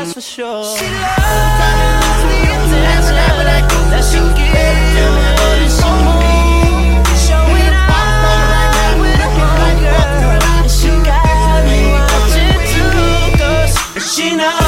that's for sure. She loves the attention that she gives when she moves, showing out with a hunger, and she got me watching too, 'cause she knows.